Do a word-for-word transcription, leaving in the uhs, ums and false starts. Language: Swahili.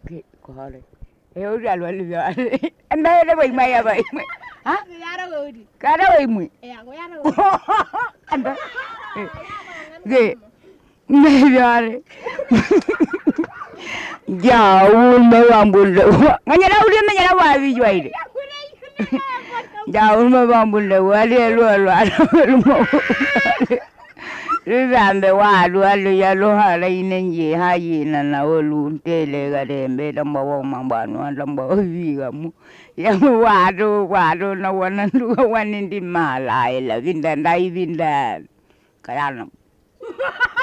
có đấy hiểu ra luôn rồi anh đây nó bị mày à vậy hả cái đó bị mày anh đó ghê mày ra đấy jauh membambul dewa nganya dah dia nganya dah wali jual dia jauh membambul dewa dia lu lu lu lu sampai walu lu ya lu hari ini je hari ini na lu tele gade mbeda mbawa mambanu mbawa kamu yang walu walu na wana lu wanin di malai la vindan dai vindan kaya